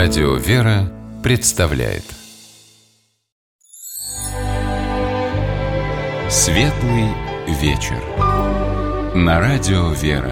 Радио «Вера» представляет Светлый вечер на Радио «Вера».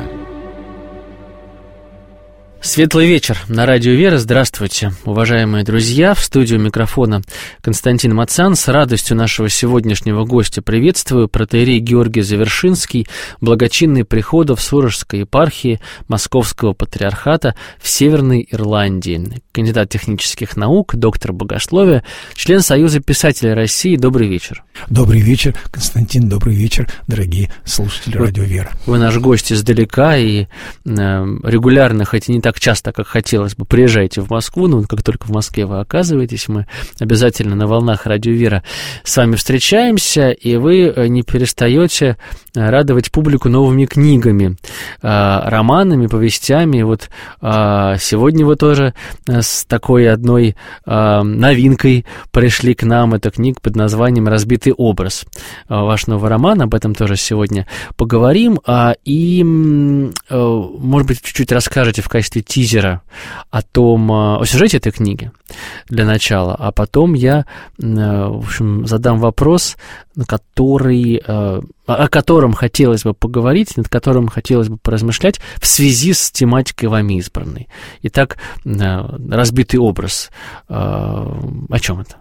Светлый вечер на Радио «Вера». Здравствуйте, уважаемые друзья. В студию микрофона Константин Мацан. С радостью нашего сегодняшнего гостя приветствую протоиерей Георгий Завершинский, благочинный приходов Сурожской епархии Московского патриархата в Северной Ирландии, кандидат технических наук, доктор богословия, член Союза писателей России. Добрый вечер. Добрый вечер, Константин, добрый вечер, дорогие слушатели Радио «Вера». Вы наш гость издалека и регулярно, хоть и не так часто, как хотелось бы, приезжайте в Москву, но как только в Москве вы оказываетесь, мы обязательно на волнах Радио «Вера с вами встречаемся, и вы не перестаете радовать публику новыми книгами, романами, повестями. Вот сегодня вы тоже с такой одной новинкой пришли к нам. Это книга под названием «Разбитый образ». Ваш новый роман, об этом тоже сегодня поговорим. И, может быть, чуть-чуть расскажете в качестве тизера о сюжете этой книги для начала, а потом я, в общем, задам вопрос, о котором хотелось бы поговорить, над которым хотелось бы поразмышлять в связи с тематикой вами избранной. Итак, разбитый образ. О чем это?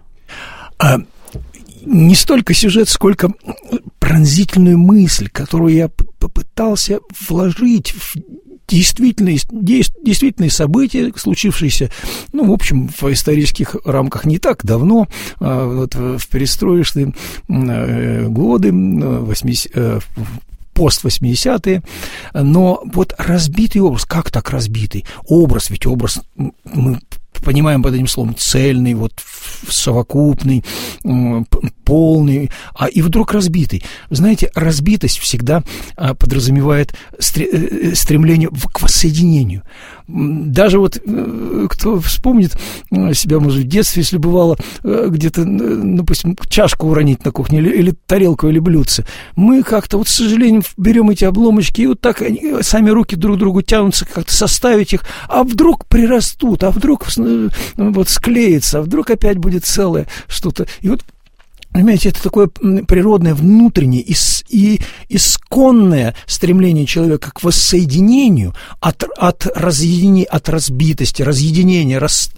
Не столько сюжет, сколько пронзительную мысль, которую я попытался вложить в действительные события, случившиеся, в общем, в исторических рамках не так давно, вот в перестроечные годы, пост-80-е, но вот разбитый образ, как так разбитый? Образ, ведь образ, мы понимаем под этим словом, цельный, вот совокупный, полный, и вдруг разбитый. Вы знаете, разбитость всегда подразумевает стремление к воссоединению. Даже вот кто вспомнит себя, может, в детстве, если бывало где-то, допустим, чашку уронить на кухне или тарелку или блюдце, мы как-то вот, с сожалением, берем эти обломочки и вот так сами руки друг к другу тянутся, как-то составить их, а вдруг прирастут, а вдруг вот склеится, а вдруг опять будет целое что-то. И вот, понимаете, это такое природное, внутреннее и исконное стремление человека к воссоединению от разбитости, разъединения,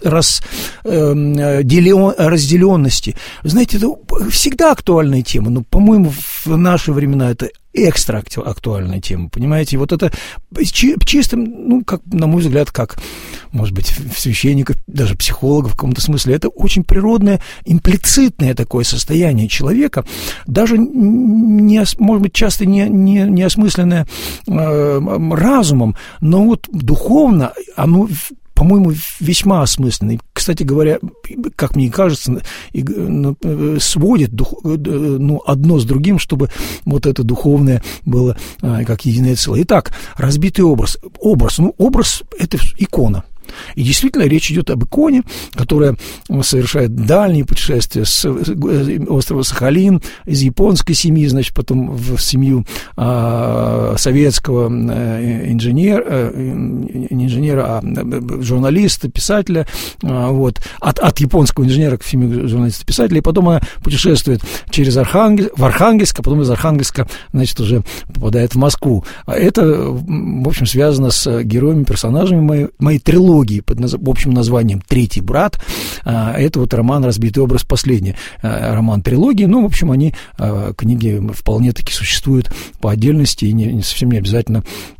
разделенности. Вы знаете, это всегда актуальная тема, но, по-моему, в наши времена это экстра актуальная тема, понимаете? Вот это чисто, как, на мой взгляд, как, может быть, священников, даже психологов в каком-то смысле, это очень природное, имплицитное такое состояние человека, даже, может быть, часто не осмысленное разумом, но вот духовно оно, по-моему, весьма осмысленный. Кстати говоря, как мне кажется, сводит одно с другим, чтобы вот это духовное было как единое целое. Итак, разбитый образ. Образ – это икона. И действительно, речь идет об иконе, которая совершает дальние путешествия с острова Сахалин, из японской семьи, значит, потом в семью советского журналиста, писателя, вот, от японского инженера к семью журналиста-писателя, и потом она путешествует в Архангельск, а потом из Архангельска, значит, уже попадает в Москву. Это, в общем, связано с героями, персонажами моей трилогии под общим названием «Третий брат». Это вот роман «Разбитый образ», последний роман трилогии. В общем, книги вполне-таки существуют по отдельности, и не совсем не обязательно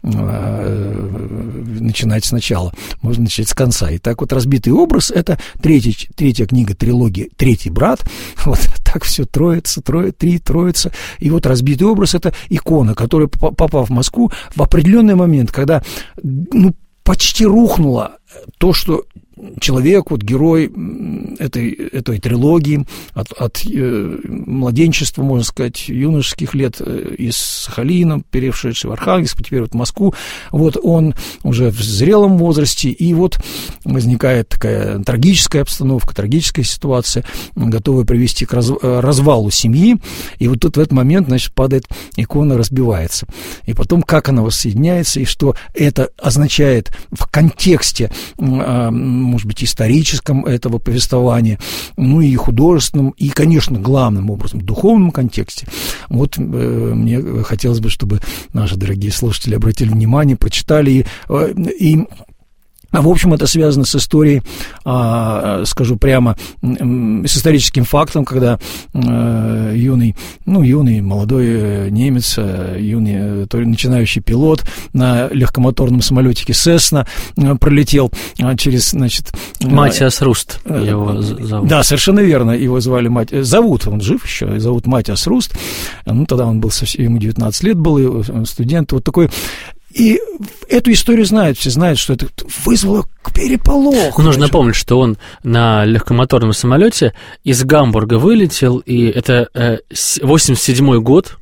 начинать сначала. Можно начать с конца. Итак, вот «Разбитый образ» — это третья книга трилогии «Третий брат». Вот так все троица. И вот «Разбитый образ» — это икона, которая, попав в Москву, в определенный момент, когда почти рухнуло то, что человек, вот герой этой трилогии, от младенчества, можно сказать, юношеских лет из Сахалина, перешедший в Архангельск, теперь вот в Москву, вот он уже в зрелом возрасте, и вот возникает такая трагическая обстановка, трагическая ситуация, готовая привести к развалу семьи, и вот тут в этот момент, значит, падает икона, разбивается. И потом, как она воссоединяется, и что это означает в контексте может быть, историческом этого повествования, ну и художественном, и, конечно, главным образом, духовном контексте. Вот мне хотелось бы, чтобы наши дорогие слушатели обратили внимание, прочитали и в общем, это связано с историей, скажу прямо, с историческим фактом, когда юный молодой немец, юный начинающий пилот на легкомоторном самолетике Cessna пролетел через, значит... Матиас Руст его зовут. Да, совершенно верно, его звали зовут, он жив еще, зовут Матиас Руст. Ну, тогда он был совсем, ему 19 лет был, студент, вот такой... И эту историю знают, все знают, что это вызвало переполох. Нужно помнить, что он на легкомоторном самолете из Гамбурга вылетел, и это 87-й год,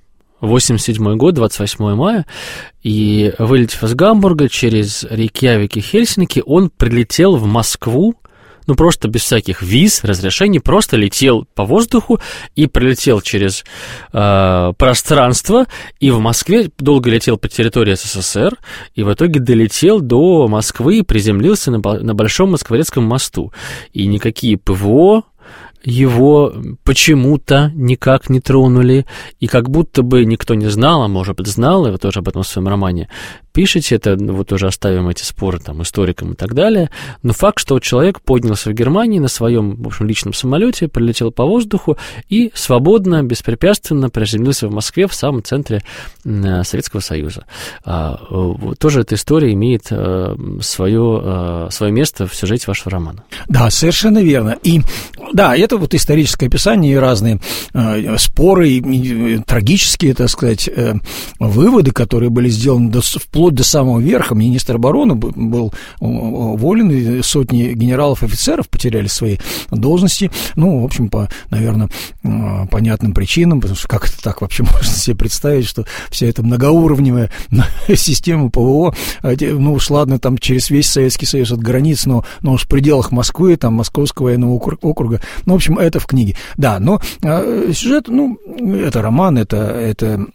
28 мая, и, вылетев из Гамбурга через Рейкьявик и Хельсинки, он прилетел в Москву, ну, просто без всяких виз, разрешений, просто летел по воздуху и пролетел через пространство, и в Москве долго летел по территории СССР, и в итоге долетел до Москвы и приземлился на Большом Москворецком мосту. И никакие ПВО его почему-то никак не тронули, и как будто бы никто не знал, а может быть знал, и вы тоже об этом в своем романе пишете, это вот тоже оставим эти споры там историкам и так далее, но факт, что человек поднялся в Германии на своем, в общем, личном самолете, прилетел по воздуху и свободно, беспрепятственно приземлился в Москве, в самом центре Советского Союза. Тоже эта история имеет свое место в сюжете вашего романа. Да, совершенно верно. И да, это вот историческое описание и разные споры, и трагические, так сказать, выводы, которые были сделаны вплоть до самого верха. Министр обороны был уволен, и сотни генералов-офицеров потеряли свои должности. Ну, в общем, по, наверное, понятным причинам, потому что как это так вообще можно себе представить, что вся эта многоуровневая система ПВО, ну уж ладно, там через весь Советский Союз от границ, но уж в пределах Москвы, там, Московского военного округа, ну, в общем, это в книге. Да, но сюжет, ну, это роман, это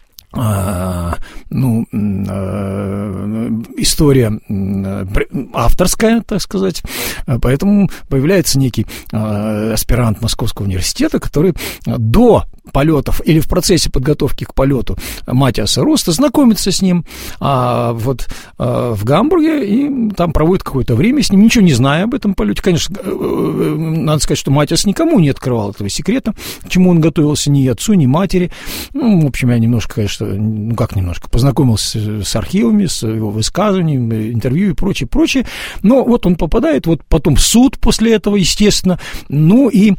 история авторская, так сказать, поэтому появляется некий аспирант Московского университета, который до полетов или в процессе подготовки к полету Матиаса Руста знакомится с ним в Гамбурге, и там проводит какое-то время с ним, ничего не зная об этом полете. Конечно, надо сказать, что Матиас никому не открывал этого секрета, к чему он готовился, ни отцу, ни матери. Ну, в общем, я немножко, конечно, познакомился с архивами, с его высказываниями, интервью и прочее. Но вот он попадает, вот потом в суд после этого, естественно, ну и...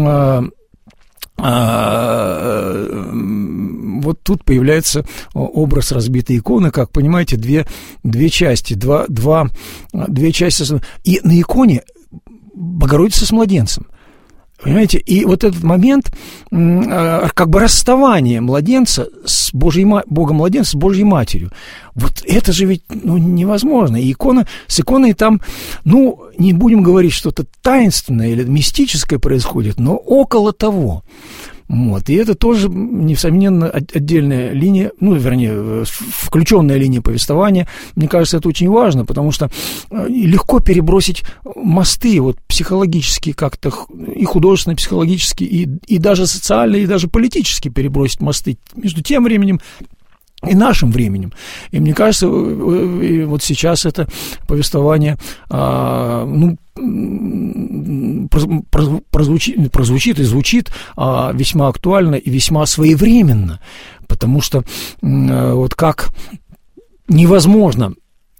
вот тут появляется образ разбитой иконы, как понимаете, две части, две части, и на иконе Богородица с младенцем. Понимаете, и вот этот момент, как бы расставание младенца с Богом-младенца с Божьей Матерью, вот это же ведь невозможно. И с иконой там, не будем говорить, что-то таинственное или мистическое происходит, но около того. Вот. И это тоже, несомненно, отдельная линия, включенная линия повествования. Мне кажется, это очень важно, потому что легко перебросить мосты, вот психологически как-то, и художественно, психологически, и даже социально, и даже политически перебросить мосты между тем временем и нашим временем. И мне кажется, вот сейчас это повествование, прозвучит и звучит весьма актуально и весьма своевременно, потому что вот как невозможно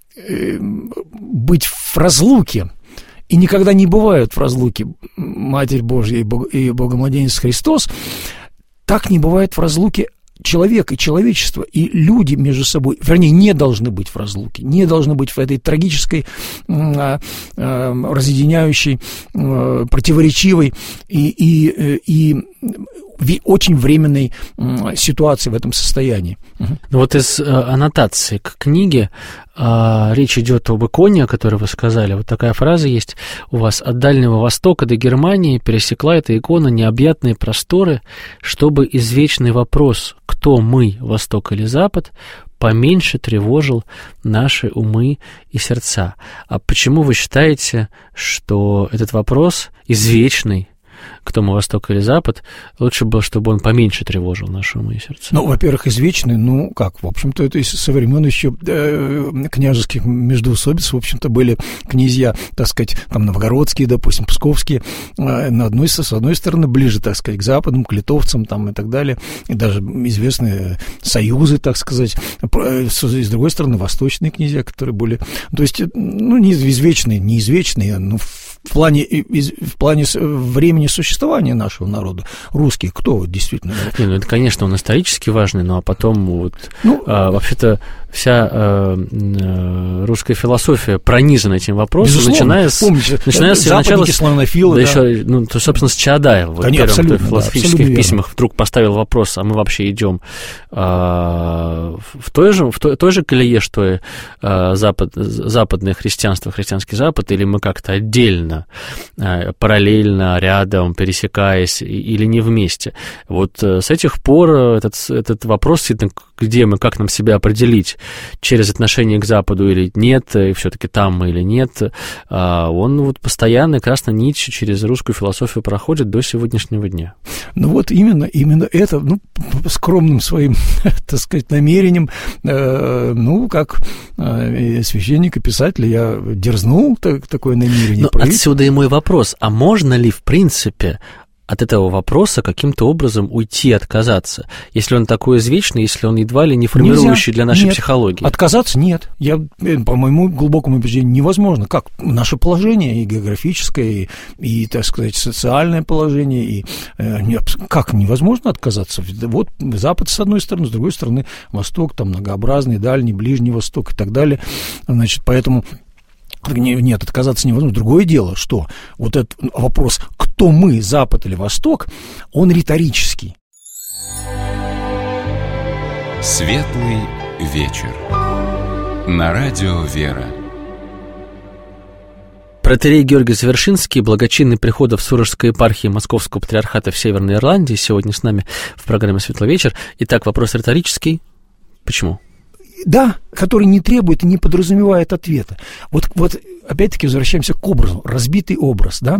быть в разлуке, и никогда не бывают в разлуке Матерь Божья и Богомладенец Христос, так не бывает в разлуке человек и человечество, и люди между собой, вернее, не должны быть в разлуке, не должны быть в этой трагической, разъединяющей, противоречивой и очень временной ситуации в этом состоянии. Вот из аннотации к книге речь идет об иконе, о которой вы сказали. Вот такая фраза есть у вас: «От Дальнего Востока до Германии пересекла эта икона необъятные просторы, чтобы извечный вопрос, кто мы, Восток или Запад, поменьше тревожил наши умы и сердца. А почему вы считаете, что этот вопрос извечный, кто мы, Восток или Запад, лучше было, чтобы он поменьше тревожил наши умы и сердца? Ну, во-первых, извечный, в общем-то, это со времен еще княжеских междоусобиц, в общем-то, были князья, так сказать, там, новгородские, допустим, псковские, с одной стороны, ближе, так сказать, к западным, к литовцам, там, и так далее, и даже известные союзы, так сказать, и с другой стороны, восточные князья, которые были, то есть, не извечные, но в плане времени существования нашего народа, русские, кто действительно... Это, конечно, он исторически важный, а потом вообще-то вся русская философия пронизана этим вопросом, начиная с начала славянофилы, еще, собственно, с Чаадаева. В первых философских письмах вдруг поставил вопрос, а мы вообще идем в той же колее, что и западное христианство, христианский Запад, или мы как-то отдельно, параллельно, рядом, пересекаясь, или не вместе. Вот с этих пор этот вопрос, где мы, как нам себя определить, через отношение к Западу или нет, и все-таки там мы или нет, он постоянно красной нитью через русскую философию проходит до сегодняшнего дня. Именно это, скромным своим, так сказать, намерением, как священник и писатель, я дерзнул такое намерение. Но отсюда и мой вопрос, а можно ли, в принципе, от этого вопроса каким-то образом уйти, отказаться, если он такой извечный, если он едва ли не формирующий для нашей психологии? Отказаться нет. По моему глубокому убеждению, невозможно. Как наше положение, и географическое, и, так сказать, социальное положение, и как невозможно отказаться? Вот Запад с одной стороны, с другой стороны Восток, там многообразный, Дальний, Ближний Восток и так далее. Поэтому... Нет, отказаться невозможно. Другое дело, что вот этот вопрос, кто мы, Запад или Восток, он риторический. Светлый вечер. На радио «Вера». Протоиерей Георгий Завершинский, благочинный приходов Сурожской епархии Московского патриархата в Северной Ирландии, сегодня с нами в программе «Светлый вечер». Итак, вопрос риторический. Почему? Да, который не требует и не подразумевает ответа. Вот опять-таки возвращаемся к образу. Разбитый образ, да?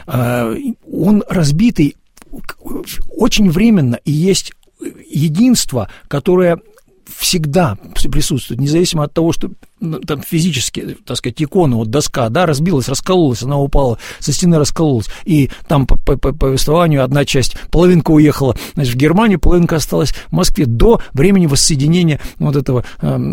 Он разбитый очень временно, и есть единство, которое всегда присутствует, независимо от того, что там физически, так сказать, икона, доска, разбилась, раскололась, она упала, со стены раскололась, и там по повествованию одна часть, половинка уехала, в Германию, половинка осталась в Москве до времени воссоединения этого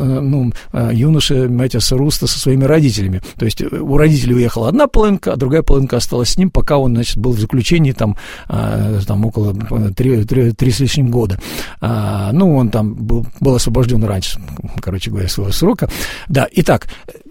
юноши Матиаса Руста со своими родителями. То есть у родителей уехала одна половинка, а другая половинка осталась с ним, пока он, был в заключении там около 3 с лишним года. Он там был освобожден раньше, говоря, своего срока. Да, итак,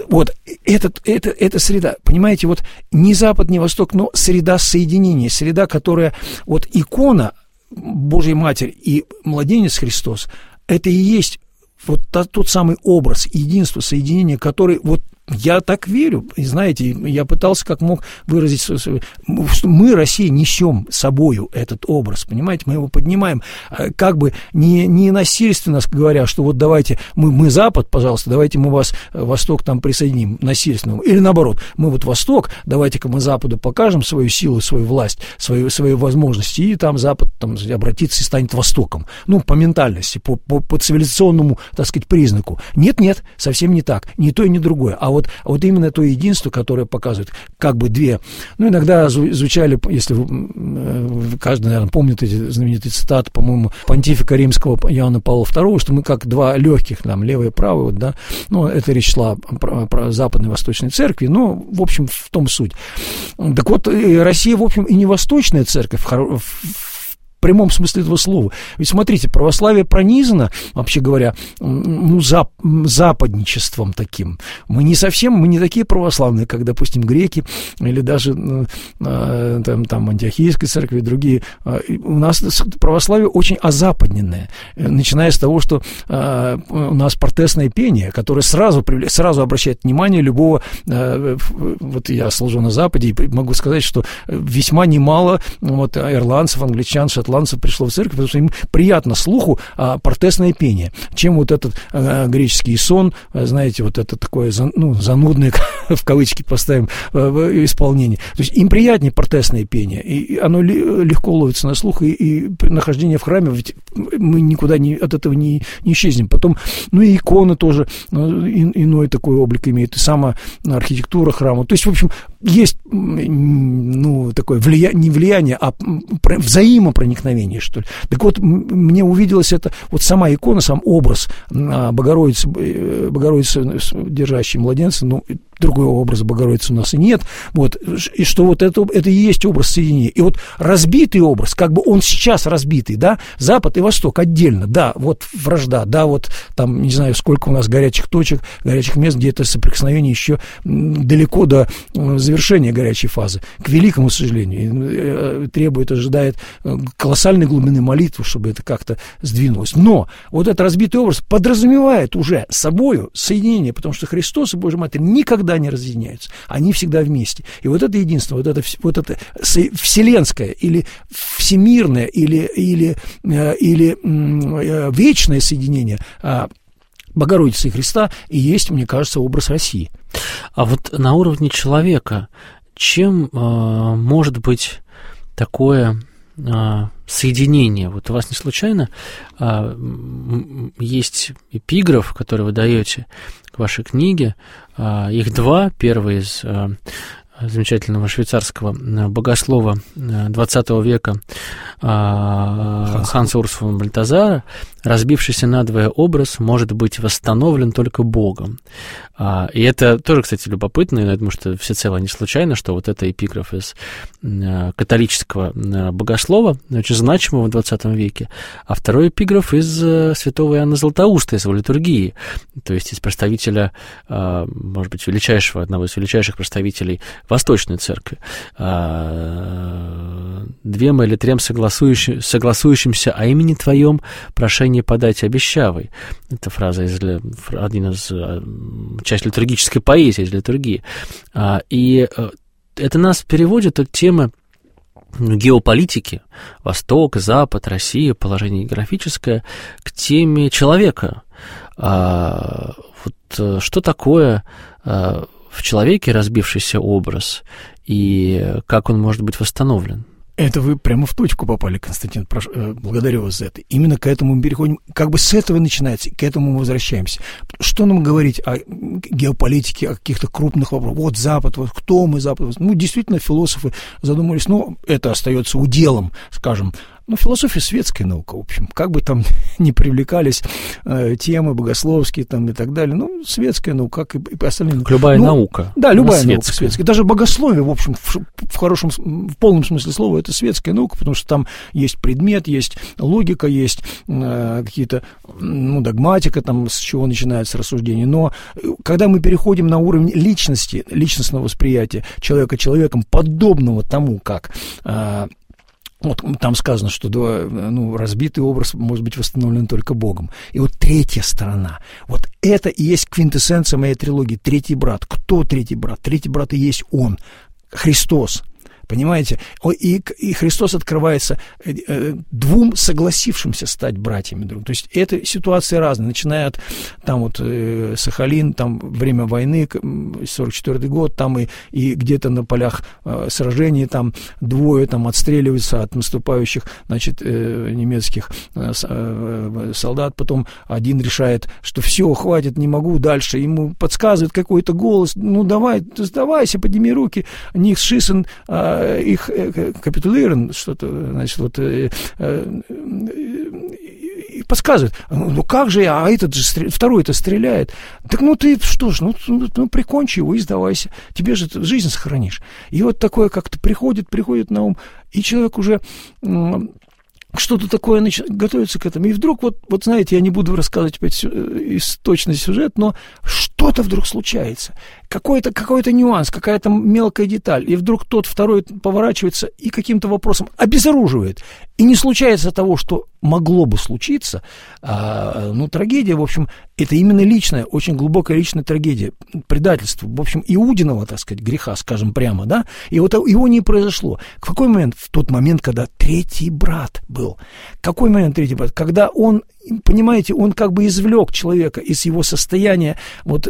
эта среда, понимаете, ни Запад, ни Восток, но среда соединения, среда, которая, икона Божьей Матери и младенец Христос, это и есть тот самый образ единства, соединения, который я так верю, и знаете, я пытался как мог выразить, что мы, Россия, несем собою этот образ, понимаете, мы его поднимаем, как бы не насильственно говоря, что давайте, мы Запад, пожалуйста, давайте мы вас, Восток, там присоединим насильственно, или наоборот, мы Восток, давайте-ка мы Западу покажем свою силу, свою власть, свои возможности, и там Запад обратится и станет Востоком, по ментальности, по цивилизационному, так сказать, признаку. Нет, совсем не так, ни то и ни другое, а вот именно то единство, которое показывает как бы две. Иногда звучали, если каждый, наверное, помнит эти знаменитые цитаты, по-моему, понтифика римского Иоанна Павла II, что мы как два легких, левое и правое, это речь шла про Западной и Восточной церкви, в общем, в том суть. Так Россия, в общем, и не Восточная церковь, в прямом смысле этого слова. Ведь смотрите, православие пронизано, вообще говоря, западничеством таким. Мы не такие православные, как, допустим, греки или даже там антиохийской церкви и другие. У нас православие очень озападненное, начиная с того, что у нас портесное пение, которое сразу обращает внимание любого, я служу на Западе и могу сказать, что весьма немало ирландцев, англичан, шотландцев, шотландцев пришло в церковь, потому что им приятно слуху протестное пение, чем вот этот греческий сон, знаете, вот это такое занудное, в кавычки поставим, исполнение. То есть им приятнее протестное пение, и оно легко ловится на слух, и нахождение в храме, ведь мы никуда от этого не исчезнем. Потом, и иконы тоже иной такой облик имеют, и сама архитектура храма. То есть, в общем, есть, такое не влияние, а взаимопроникновение, что ли. Так вот, мне увиделось это, вот сама икона, сам образ Богородицы, держащей младенца, другого образа Богородицы у нас и нет, вот, и что вот это и есть образ соединения. И вот разбитый образ, как бы он сейчас разбитый, да, Запад и Восток отдельно, да, вот вражда, да, вот там, не знаю, сколько у нас горячих точек, горячих мест, где это соприкосновение еще далеко до завершения горячей фазы, к великому сожалению, ожидает колоссальной глубины молитвы, чтобы это как-то сдвинулось. Но вот этот разбитый образ подразумевает уже собою соединение, потому что Христос и Божья Матерь никогда не разъединяются, они всегда вместе. И вот это единство, вот это вселенское или всемирное или вечное соединение Богородицы и Христа и есть, мне кажется, образ России. А вот на уровне человека чем может быть такое соединение? Вот у вас не случайно есть эпиграф, который вы даете к вашей книге. Их два. Первый из замечательного швейцарского богослова XX века Ханса Урса фон Бальтазара: разбившийся надвое образ может быть восстановлен только Богом. И это тоже, кстати, любопытно, и я думаю, что всецело не случайно, что вот это эпиграф из католического богослова, очень значимого в XX веке, а второй эпиграф из святого Иоанна Златоуста, из его литургии, то есть из представителя, может быть, одного из величайших представителей Восточной Церкви. «Двем или трем согласующимся о имени Твоем прошение подать обещавай». Это фраза часть литургической поэзии, из литургии. И это нас переводит от темы геополитики, Восток, Запад, Россия, положение географическое, к теме человека. Вот что такое в человеке разбившийся образ и как он может быть восстановлен? Это вы прямо в точку попали, Константин. Благодарю вас за это. Именно к этому мы переходим. Как бы с этого начинается, и к этому мы возвращаемся. Что нам говорить о геополитике, о каких-то крупных вопросах? Вот Запад, вот кто мы, Запад? Действительно, философы задумались, это остается уделом, скажем. Философия — светская наука, в общем. Как бы там ни привлекались темы богословские там, и так далее, светская наука, как и остальные. Любая наука. Да, любая наука светская. Даже богословие, в общем, в полном смысле слова, это светская наука, потому что там есть предмет, есть логика, есть какие-то, догматика, там, с чего начинается рассуждение. Но когда мы переходим на уровень личности, личностного восприятия человека человеком, подобного тому, как... там сказано, что разбитый образ может быть восстановлен только Богом. И вот третья сторона. Вот это и есть квинтэссенция моей трилогии. Третий брат. Кто третий брат? Третий брат и есть Он, Христос. Понимаете? И Христос открывается двум согласившимся стать братьями друг. То есть это ситуации разные, начиная от Сахалин, там время войны, 44-й год, там и где-то на полях сражений там двое там отстреливаются от наступающих, немецких солдат, потом один решает, что все, хватит, не могу дальше, ему подсказывает какой-то голос, давай, сдавайся, подними руки, них шисен, их капитулирован, что-то, подсказывает. Как же я? А этот же второй-то стреляет. Так ты что ж, прикончи его и сдавайся. Тебе же жизнь сохранишь. И вот такое как-то приходит на ум, и человек уже что-то такое готовится к этому. И вдруг, знаете, я не буду рассказывать точный сюжет, но что-то вдруг случается. Какой-то нюанс, какая-то мелкая деталь. И вдруг тот второй поворачивается и каким-то вопросом обезоруживает. И не случается того, что могло бы случиться, трагедия, в общем, это именно личная, очень глубокая личная трагедия, предательство, в общем, Иудиного, так сказать, греха, скажем прямо, да, и вот его не произошло. В какой момент? В тот момент, когда третий брат был. Какой момент третий брат? Когда он, понимаете, он как бы извлек человека из его состояния, в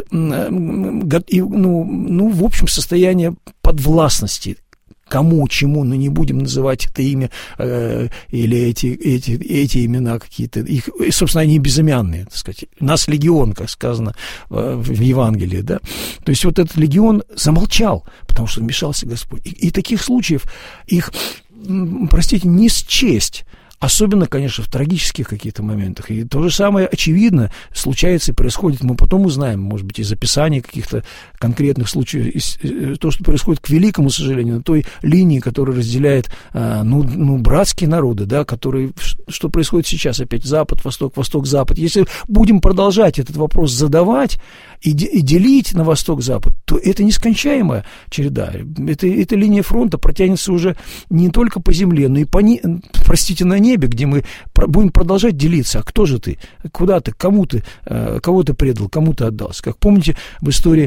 общем, состояния подвластности, кому, чему, но не будем называть это имя или эти имена какие-то. Их, собственно, они безымянные, так сказать. Нас легион, как сказано в Евангелии, да. То есть вот этот легион замолчал, потому что вмешался Господь. И таких случаев, их, простите, не счесть. Особенно, конечно, в трагических каких-то моментах. И то же самое, очевидно, случается и происходит. Мы потом узнаем, может быть, из описаний каких-то конкретных случаев, то, что происходит, к великому сожалению, на той линии, которая разделяет, братские народы, да, которые, что происходит сейчас опять, Запад, Восток, Запад. Если будем продолжать этот вопрос задавать и делить на Восток-Запад, то это нескончаемая череда. Эта линия фронта протянется уже не только по земле, но и на небе, где мы будем продолжать делиться. А кто же ты? Куда ты? Кому ты? Кого ты предал? Кому ты отдался? Как помните в истории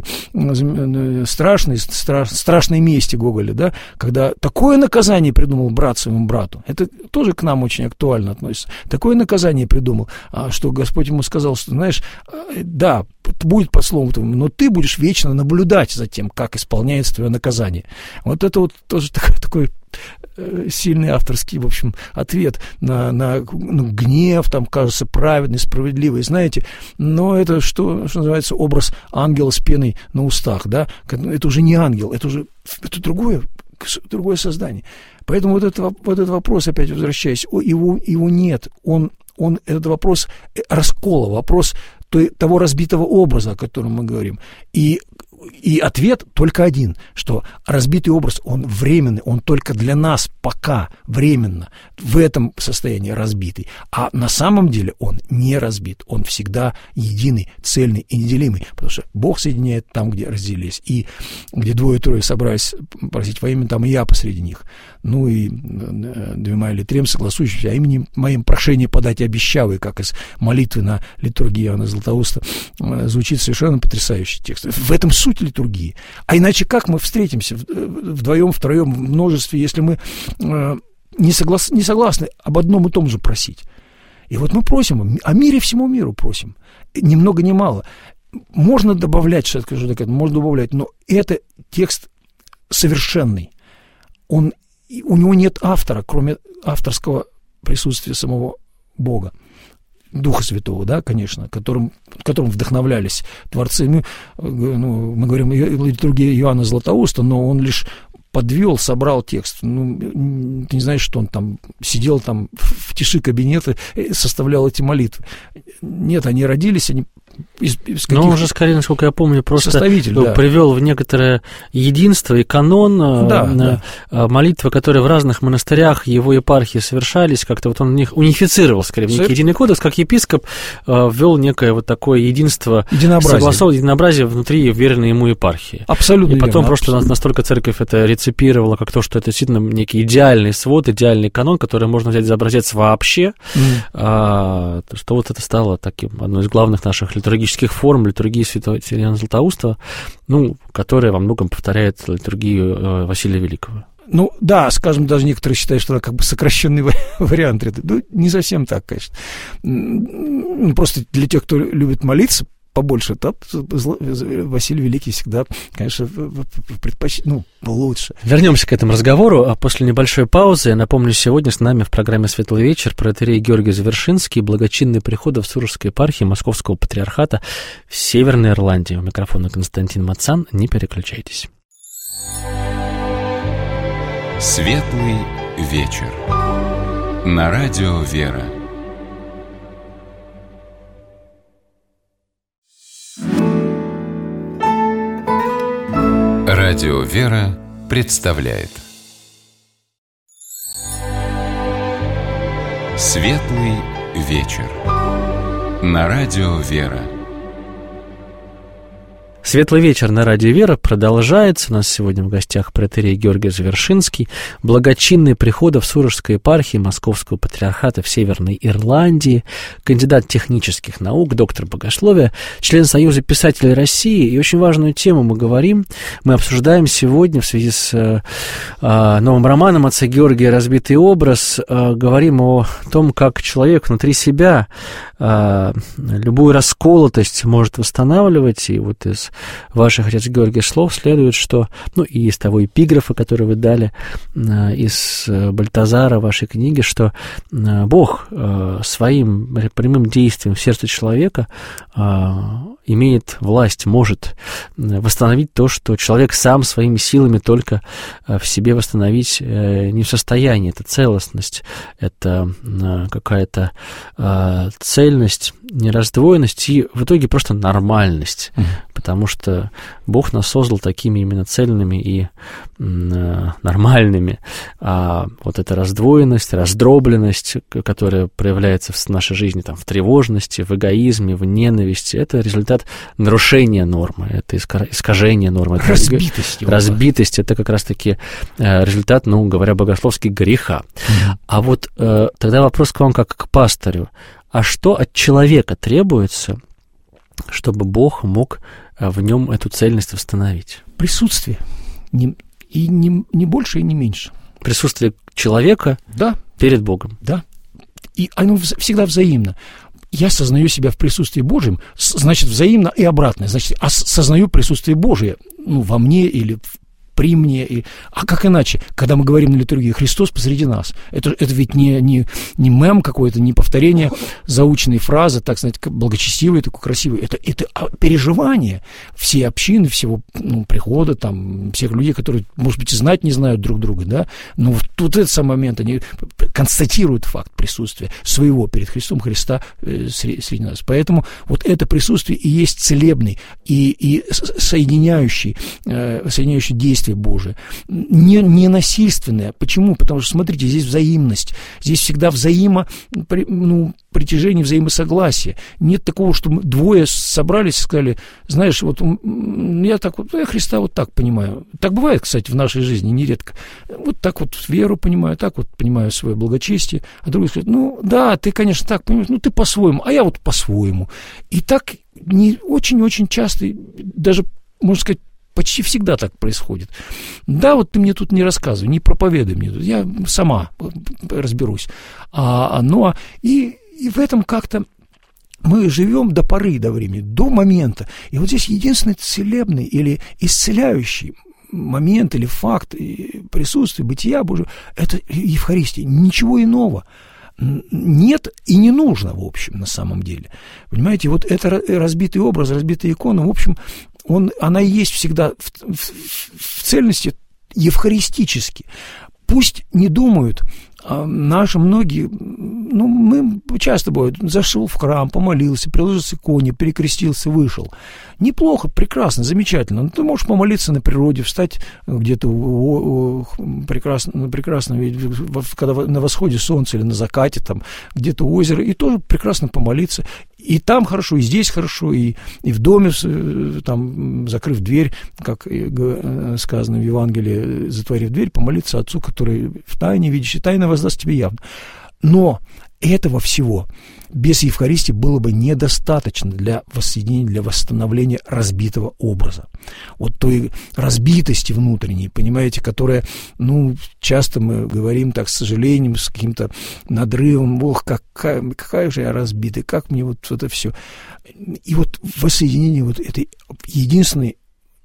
страшной мести Гоголя, да, когда такое наказание придумал брат своему брату. Это тоже к нам очень актуально относится. Такое наказание придумал, что Господь ему сказал, что, знаешь, да, будет по слову твоему, но ты будешь вечно наблюдать за тем, как исполняется твое наказание. Вот это вот тоже такой сильный авторский, в общем, ответ на гнев, там, кажется, праведный, справедливый, знаете, но это, что называется, образ ангела с пеной на устах, да, это уже не ангел, это другое создание. Поэтому вот этот вопрос, опять возвращаясь, его нет, этот вопрос раскола, вопрос того разбитого образа, о котором мы говорим. И ответ только один, что разбитый образ, он временный, он только для нас пока временно в этом состоянии разбитый. А на самом деле он не разбит, он всегда единый, цельный и неделимый, потому что Бог соединяет там, где разделились, и где двое-трое собрались просить во имя, там и я посреди них. Ну и двумя или трем согласующимся, а именем моим прошение подать обещавый, как из молитвы на литургии Иоанна Златоуста, звучит совершенно потрясающий текст. В этом суть литургии. А иначе как мы встретимся вдвоем, втроем, в множестве, если мы не согласны об одном и том же просить? И вот мы просим, о мире всему миру просим. Ни много ни мало. Можно добавлять, что я скажу, можно добавлять, но это текст совершенный. У него нет автора, кроме авторского присутствия самого Бога. Духа Святого, да, конечно, которым вдохновлялись творцы. Мы говорим литургия Иоанна Златоуста, но он лишь подвел, собрал текст. Ты не знаешь, что он там сидел там в тиши кабинета, составлял эти молитвы. Нет, они родились, они но он уже, скорее, насколько я помню, просто да. привел в некоторое единство и канон молитвы, которые в разных монастырях его епархии совершались, как-то вот он унифицировал, скорее, в некий единый кодекс, как епископ ввел некое вот такое единство, согласовал единообразие внутри веренной ему епархии. Абсолютно. И потом верно, просто настолько церковь это реципировала, как то, что это действительно некий идеальный свод, идеальный канон, который можно взять за образец вообще, что вот это стало таким одной из главных наших литургических форм литургии святого Иоанна Златоуста, которая во многом повторяет литургию Василия Великого. Ну, да, скажем, даже некоторые считают, что это как бы сокращенный вариант. Не совсем так, конечно. Просто для тех, кто любит молиться побольше, Василий Великий всегда, конечно, лучше. Вернемся к этому разговору, а после небольшой паузы, я напомню, сегодня с нами в программе «Светлый вечер» протоиерей Георгий Завершинский, благочинный приходов Сурожской епархии Московского патриархата в Северной Ирландии. У микрофона Константин Мацан. Не переключайтесь. «Светлый вечер» на радио «Вера». Радио «Вера» представляет «Светлый вечер» на радио «Вера». Светлый вечер на радио «Вера» продолжается. У нас сегодня в гостях протоиерей Георгий Завершинский, благочинный приходов Сурожской епархии Московского патриархата в Северной Ирландии, кандидат технических наук, доктор богословия, член Союза писателей России. И очень важную тему мы обсуждаем сегодня в связи с новым романом отца Георгия «Разбитый образ». Говорим о том, как человек внутри себя любую расколотость может восстанавливать. И вот из ваших, отец Георгий, слов следует, что, и из того эпиграфа, который вы дали, из Бальтазара вашей книги, что Бог своим прямым действием в сердце человека имеет власть, может восстановить то, что человек сам своими силами только в себе восстановить не в состоянии. Это целостность, это какая-то цельность, нераздвоенность и в итоге просто нормальность, потому что Бог нас создал такими именно цельными и нормальными. А вот эта раздвоенность, раздробленность, которая проявляется в нашей жизни в тревожности, в эгоизме, в ненависти, это результат нарушения нормы, это искажение нормы. Разбитость, это как раз-таки результат, говоря богословски, греха. А вот тогда вопрос к вам как к пастырю. А что от человека требуется, чтобы Бог мог в нем эту цельность восстановить? Присутствие. Не больше и не меньше. Присутствие человека перед Богом. Да. И оно всегда взаимно. Я сознаю себя в присутствии Божьем, значит, взаимно и обратно. Значит, осознаю присутствие Божие во мне или при мне. А как иначе, когда мы говорим на литургии «Христос посреди нас»? Это ведь не мем какой-то, не повторение заученной фразы, так сказать, благочестивой, такой красивой. Это переживание всей общины, всего прихода, всех людей, которые, может быть, и знать не знают друг друга, да? Но вот этот самый момент, они констатируют факт присутствия своего перед Христом, Христа среди нас. Поэтому вот это присутствие и есть целебный и соединяющий действие Божие. Не насильственное. Почему? Потому что, смотрите, здесь взаимность. Здесь всегда притяжение, взаимосогласие. Нет такого, что двое собрались и сказали, знаешь, вот я Христа вот так понимаю. Так бывает, кстати, в нашей жизни нередко. Вот так вот веру понимаю, так вот понимаю свое благочестие. А другой скажет, ты, конечно, так понимаешь, ты по-своему, а я вот по-своему. И так не очень-очень часто, даже, можно сказать, почти всегда так происходит. Да, вот ты мне тут не рассказывай, не проповедуй мне тут, я сама разберусь. И в этом как-то мы живем до поры, до времени, до момента. И вот здесь единственный целебный или исцеляющий момент или факт присутствия, бытия Божьего – это Евхаристия. Ничего иного нет и не нужно, в общем, на самом деле. Понимаете, вот это разбитый образ, разбитая икона, в общем, она и есть всегда в цельности евхаристически. Пусть не думают наши многие, мы часто бывает, зашел в храм, помолился, приложился к иконе, перекрестился, вышел. Неплохо, прекрасно, замечательно. Но ты можешь помолиться на природе, встать где-то прекрасно, когда на восходе солнца или на закате, где-то у озера, и тоже прекрасно помолиться. И там хорошо, и здесь хорошо, и в доме, закрыв дверь, как сказано в Евангелии, затворив дверь, помолиться Отцу, который в тайне видящий, тайно воздаст тебе явно. Но этого всего без Евхаристии было бы недостаточно для воссоединения, для восстановления разбитого образа. Вот той разбитости внутренней, понимаете, которая, часто мы говорим так с сожалением, с каким-то надрывом, какая же я разбитый, как мне вот это все. И вот воссоединение вот этой единственный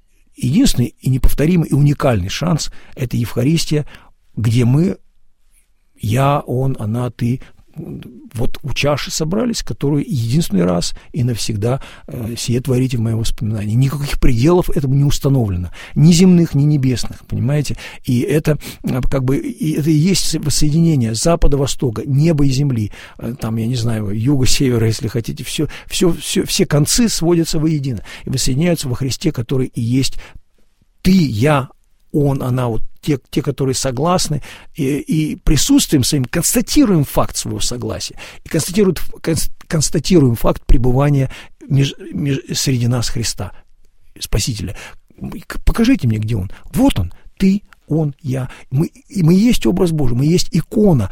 и неповторимый и уникальный шанс – это Евхаристия, где мы, я, он, она, ты, вот у чаши собрались, которую единственный раз и навсегда сие творите в моем воспоминании. Никаких пределов этому не установлено. Ни земных, ни небесных, понимаете? И это это и есть воссоединение запада, востока, неба и земли. Я не знаю, юга, севера, если хотите. Все концы сводятся воедино и воссоединяются во Христе, который и есть ты, я, он, она, вот те, которые согласны, и присутствием своим констатируем факт своего согласия, и констатируем факт пребывания среди нас Христа. Спасителя. Покажите мне, где он. Вот он, ты, он, я. Мы есть образ Божий, мы есть икона,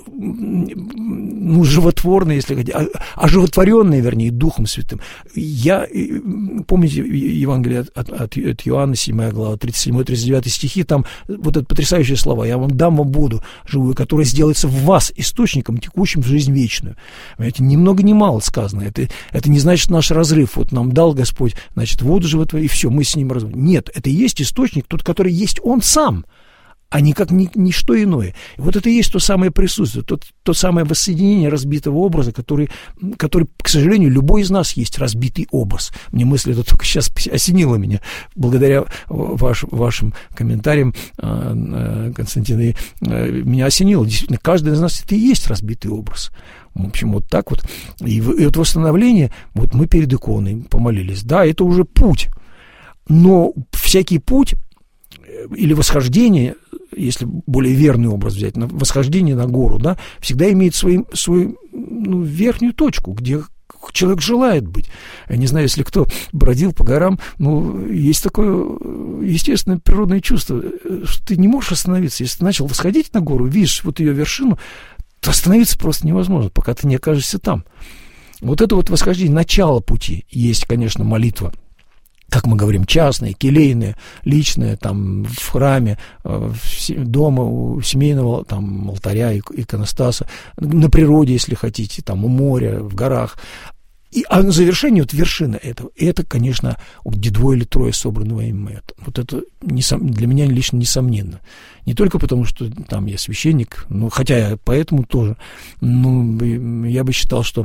ну, животворная, если хотите, оживотворенная, вернее, Духом Святым. Помните Евангелие от Иоанна, 7 глава, 37-39 стихи, там вот это потрясающие слова: «Я вам дам вам воду живую, которая сделается в вас источником, текущим в жизнь вечную». Понимаете, ни много ни мало сказано. Это не значит наш разрыв. Вот нам дал Господь, значит, воду животворенную, и все, мы с ним разрыв. Нет, это и есть источник, тот, который есть Он сам, а никак ничто иное. И вот это и есть то самое присутствие, то самое воссоединение разбитого образа, который, к сожалению, любой из нас есть разбитый образ. Мне мысль это только сейчас осенила меня, благодаря вашим комментариям, Константин, меня осенило. Действительно, каждый из нас это и есть разбитый образ. В общем, вот так вот. И это восстановление, вот мы перед иконой помолились. Да, это уже путь. Но всякий путь или восхождение, если более верный образ взять, восхождение на гору, да, всегда имеет свою верхнюю точку, где человек желает быть. Я не знаю, если кто бродил по горам, есть такое естественное природное чувство, что ты не можешь остановиться. Если ты начал восходить на гору, видишь вот ее вершину, то остановиться просто невозможно, пока ты не окажешься там. Вот это вот восхождение, начало пути. Есть, конечно, молитва, как мы говорим, частная, келейная, личная, там, в храме, дома, у семейного там алтаря, иконостаса, на природе, если хотите, там, у моря, в горах. А на завершение вот вершина этого, это, конечно, где 2 или 3 собраны во имя мое. Вот это для меня лично несомненно. Не только потому, что там я священник, хотя я поэтому тоже, я бы считал, что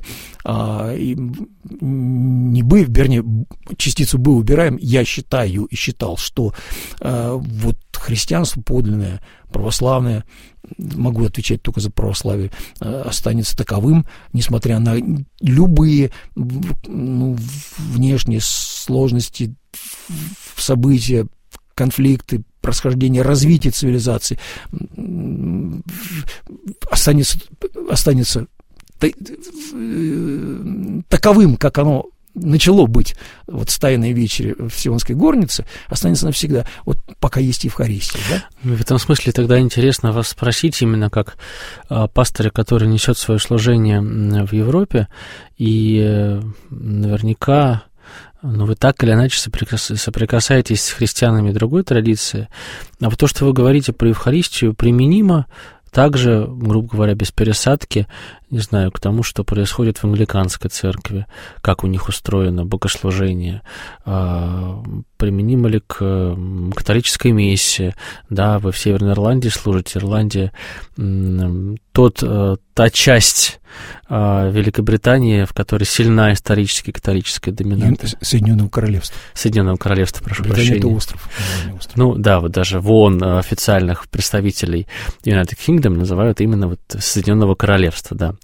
частицу «бы» убираем, я считаю и считал, что вот христианство подлинное, православное, могу отвечать только за православие, останется таковым, несмотря на любые внешние сложности, события, конфликты, происхождение, развитие цивилизации, останется таковым, как оно начало быть вот с Тайной вечери в Сионской горнице, останется навсегда, вот пока есть Евхаристия. Да? В этом смысле тогда интересно вас спросить именно как пастыря, который несет свое служение в Европе, и наверняка вы так или иначе соприкасаетесь с христианами другой традиции, а вот то, что вы говорите про Евхаристию, применимо также, грубо говоря, без пересадки, не знаю, к тому, что происходит в англиканской церкви, как у них устроено богослужение, применимо ли к католической мессе, да, вы в Северной Ирландии служите, Ирландия, та часть Великобритании, в которой сильна исторически католическая доминанта. Соединенного Королевства. Соединенного Королевства, прошу прощения. Это остров. Да, вот даже в ООН официальных представителей United Kingdom называют именно вот Соединенного Королевства, да.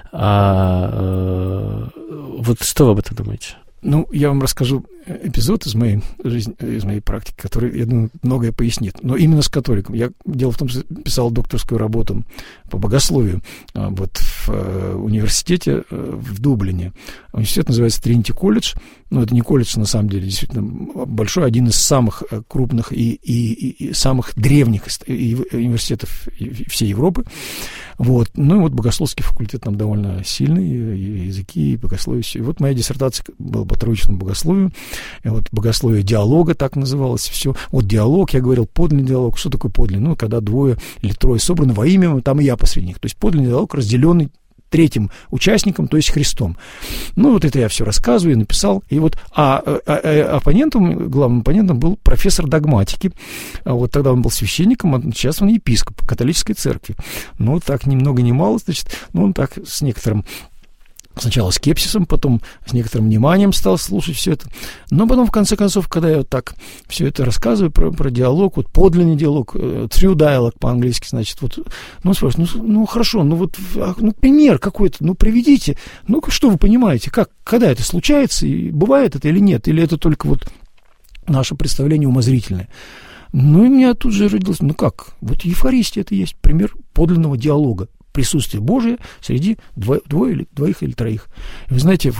Вот что вы об этом думаете? Я вам расскажу эпизод из моей жизни, из моей практики, который, я думаю, многое пояснит. Но именно с католиком. Дело в том, что писал докторскую работу по богословию вот в университете в Дублине. Университет называется Тринити колледж. Это не колледж, на самом деле, действительно большой, один из самых крупных и самых древних университетов всей Европы. Вот. Вот богословский факультет там довольно сильный, и языки, и богословие, все. И вот моя диссертация была по троичному богословию. И вот богословие диалога, так называлось все. Вот диалог, я говорил, подлинный диалог. Что такое подлинный? Когда 2 или 3 собраны во имя, там и я посреди них. То есть подлинный диалог, разделенный 3-м участником, то есть Христом. Вот это я все рассказываю, написал. И вот, главным оппонентом был профессор догматики. Вот тогда он был священником, а сейчас он епископ католической церкви. Так ни много ни мало, значит, он так с некоторым сначала скепсисом, потом с некоторым вниманием стал слушать все это. Но потом, в конце концов, когда я вот так все это рассказываю про диалог, вот подлинный диалог, true dialogue по-английски, значит, вот, спрашивают, хорошо, пример какой-то, приведите, что вы понимаете, когда это случается, и бывает это или нет, или это только вот наше представление умозрительное. И у меня тут же родилось, вот Евхаристия это есть пример подлинного диалога, присутствие Божие среди 2 или 3. Вы знаете, вот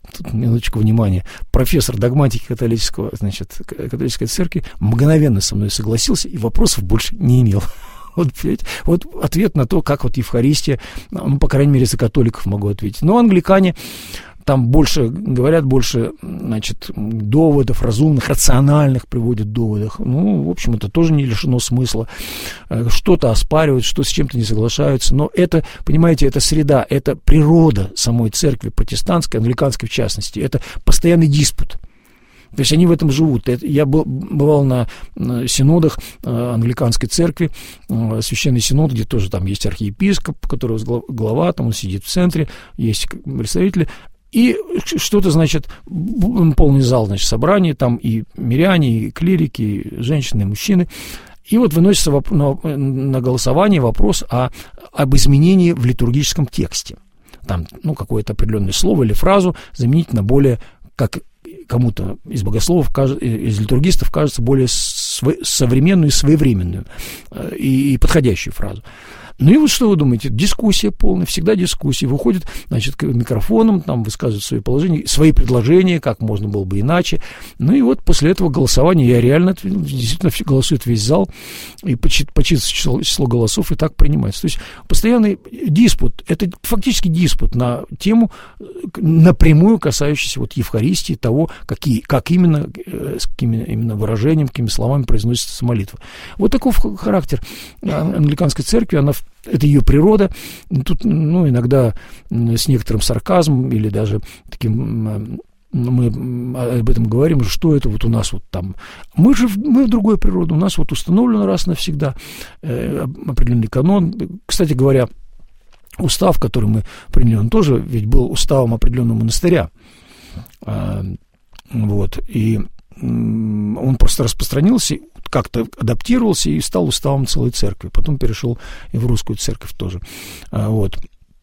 тут минуточку внимания, профессор догматики католической церкви мгновенно со мной согласился и вопросов больше не имел. Вот ответ на то, как вот Евхаристия, ну, по крайней мере, за католиков могу ответить. Но англикане там больше говорят, больше, значит, доводов разумных, рациональных приводят доводов. Ну, в общем, это тоже не лишено смысла. Что-то оспаривают, что с чем-то не соглашаются. Но это, понимаете, это среда, это природа самой церкви, протестантской, англиканской в частности. Это постоянный диспут. То есть они в этом живут. Я бывал на синодах англиканской церкви, священный синод, где тоже там есть архиепископ, который глава, там он сидит в центре, есть представители. И что-то, значит, полный зал, значит, собраний, там и миряне, и клирики, и женщины, и мужчины. И вот выносится на голосование вопрос об изменении в литургическом тексте. Там, ну, какое-то определенное слово или фразу заменить на более, как кому-то из богословов, из литургистов кажется, более современную и своевременную и подходящую фразу. Ну и вот что вы думаете? Дискуссия полная, всегда дискуссия. Выходит, значит, к микрофонам, там высказывают свои положения, свои предложения, как можно было бы иначе. Ну и вот после этого голосования я реально, действительно, голосует весь зал, и почитывается число голосов, и так принимается. То есть постоянный диспут, это фактически диспут на тему, напрямую касающуюся вот Евхаристии, того, как именно, с какими именно выражением, какими словами произносится молитва. Вот такой характер англиканской церкви, это ее природа. Тут, ну, иногда с некоторым сарказмом или даже таким, мы об этом говорим, что это вот у нас вот там. Мы в другой природе, у нас вот установлен раз навсегда определенный канон. Кстати говоря, устав, который мы приняли, он тоже ведь был уставом определенного монастыря. Вот, и он просто распространился, как-то адаптировался и стал уставом целой церкви. Потом перешел и в русскую церковь тоже. Вот.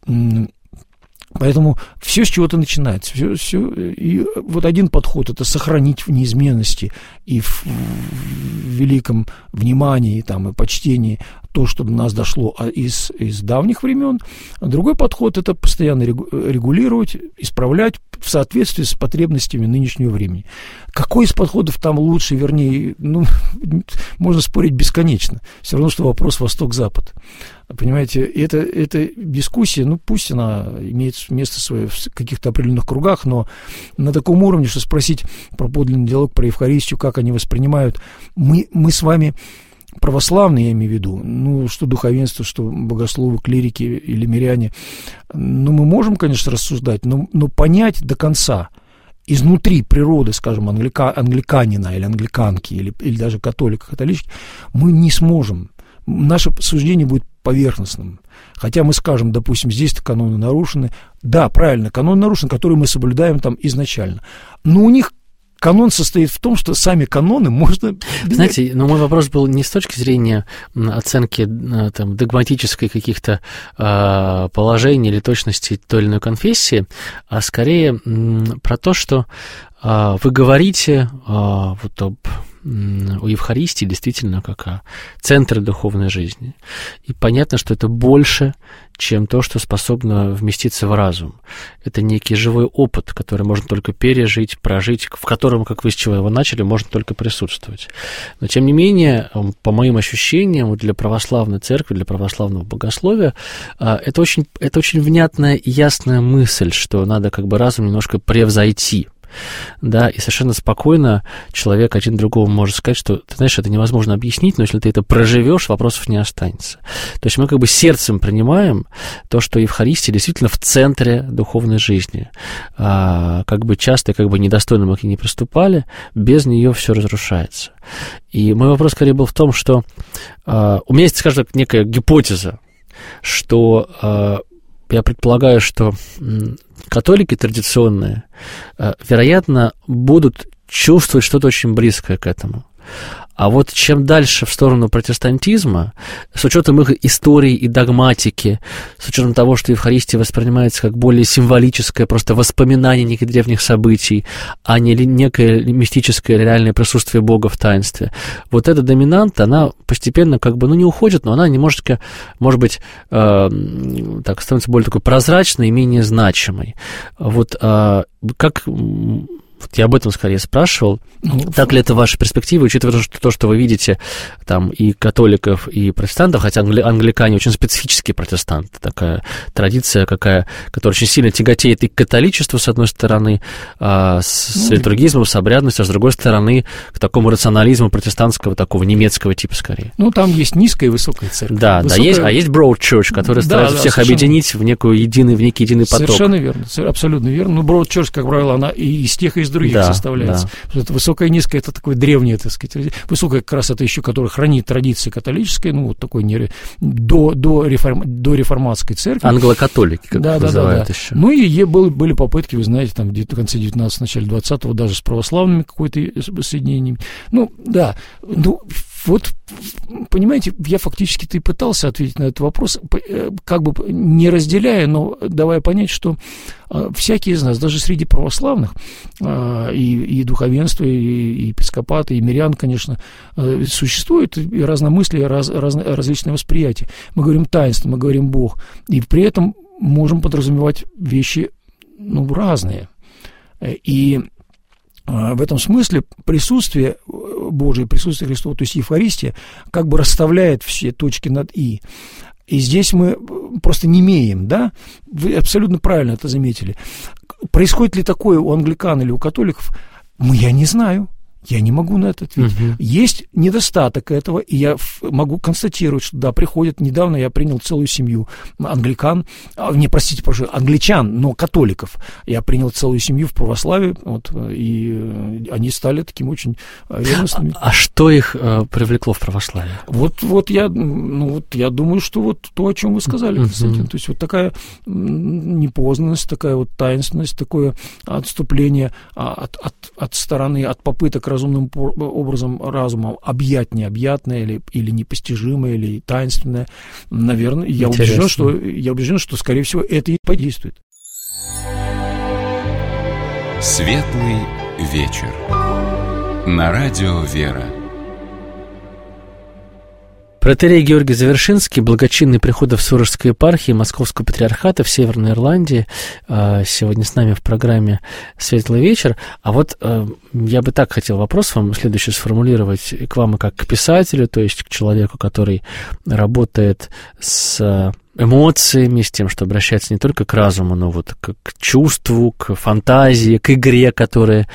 Поэтому все с чего-то начинается. Все. И вот один подход – это сохранить в неизменности и в великом внимании там, и почтении то, что до нас дошло из давних времен. А другой подход – это постоянно регулировать, исправлять в соответствии с потребностями нынешнего времени. Какой из подходов там лучше, вернее, ну, можно спорить бесконечно. Все равно, что вопрос Восток-Запад. Понимаете, эта дискуссия, ну, пусть она имеет место свое в каких-то определенных кругах, но на таком уровне, что спросить про подлинный диалог, про Евхаристию, как они воспринимают, мы с вами православные, я имею в виду, ну, что духовенство, что богословы, клирики или миряне, ну, мы можем, конечно, рассуждать, но понять до конца, изнутри природы, скажем, англиканина или англиканки, или даже католика, католички, мы не сможем. Наше суждение будет поверхностным. Хотя мы скажем, допустим, здесь-то каноны нарушены. Да, правильно, канон нарушен, который мы соблюдаем там изначально. Но у них канон состоит в том, что сами каноны можно... Знаете, но мой вопрос был не с точки зрения оценки там, догматической каких-то положений или точности той или иной конфессии, а скорее про то, что вы говорите вот о Евхаристии действительно как о центре духовной жизни. И понятно, что это больше, чем то, что способно вместиться в разум. Это некий живой опыт, который можно только пережить, прожить, в котором, как вы с чего его начали, можно только присутствовать. Но, тем не менее, по моим ощущениям, для православной церкви, для православного богословия, это очень внятная и ясная мысль, что надо как бы разум немножко превзойти. Да, и совершенно спокойно человек один другому может сказать, что, ты знаешь, это невозможно объяснить, но если ты это проживешь, вопросов не останется. То есть мы как бы сердцем принимаем то, что Евхаристия действительно в центре духовной жизни. Как бы часто, как бы недостойно мы к ней не приступали, без нее все разрушается. И мой вопрос скорее был в том, что у меня есть, скажем так, некая гипотеза, что я предполагаю, что католики традиционные, вероятно, будут чувствовать что-то очень близкое к этому. А вот чем дальше в сторону протестантизма, с учетом их истории и догматики, с учетом того, что Евхаристия воспринимается как более символическое просто воспоминание неких древних событий, а не некое мистическое реальное присутствие Бога в таинстве, вот эта доминанта, она постепенно как бы, не уходит, но она немножечко, может быть, так, становится более такой прозрачной и менее значимой. Вот как... Вот я об этом скорее спрашивал. Так ли это ваша перспектива, учитывая то, что вы видите там и католиков, и протестантов, хотя англикане очень специфические протестанты, такая традиция, которая очень сильно тяготеет и к католичеству, с одной стороны, с литургизмом, с обрядностью, а с другой стороны, к такому рационализму протестантского, такого немецкого типа скорее. Там есть низкая и высокая церковь. Да, есть Broad Church, который старается всех объединить в некий единый поток. Совершенно верно, абсолютно верно. Broad Church, как правило, она и из тех, и из других составляется. Да. Высокая и низкая — это такое древнее, так сказать. Высокая как раз это еще, которая хранит традиции католической, такой до реформатской церкви. Англокатолики, как называют еще. И были попытки, вы знаете, там в конце 19-го, начале 20-го, даже с православными какой-то соединениями. Вот, понимаете, я фактически-то и пытался ответить на этот вопрос, как бы не разделяя, но давая понять, что всякий из нас, даже среди православных, и духовенства, и епископата, и мирян, конечно, существует и разномыслие, различные восприятия. Мы говорим таинство, мы говорим Бог, и при этом можем подразумевать вещи, разные. И в этом смысле присутствие Божие, присутствие Христова, то есть Евхаристия, как бы расставляет все точки над «и». И здесь мы просто не имеем, да? Вы абсолютно правильно это заметили. Происходит ли такое у англикан или у католиков? Я не знаю. Я не могу на это ответить. Есть недостаток этого, и я могу констатировать, что да, приходят. Недавно я принял целую семью англичан, но католиков. Я принял целую семью в православии, и они стали такими очень ревностными. А что их привлекло в православие? Я думаю, что то, о чем вы сказали, Константин. То есть такая непознанность, такая таинственность, такое отступление от стороны, от попыток разумным образом разумом объять необъятное или непостижимое, или таинственное. Наверное, я убежден, что, скорее всего, это и подействует. Светлый вечер. На радио «Вера». Протоиерей Георгий Завершинский, благочинный приходов Сурожской епархии Московского патриархата в Северной Ирландии, сегодня с нами в программе «Светлый вечер». А вот я бы так хотел вопрос вам следующий сформулировать к вам и как к писателю, то есть к человеку, который работает с эмоциями, с тем, что обращается не только к разуму, но к чувству, к фантазии, к игре, которая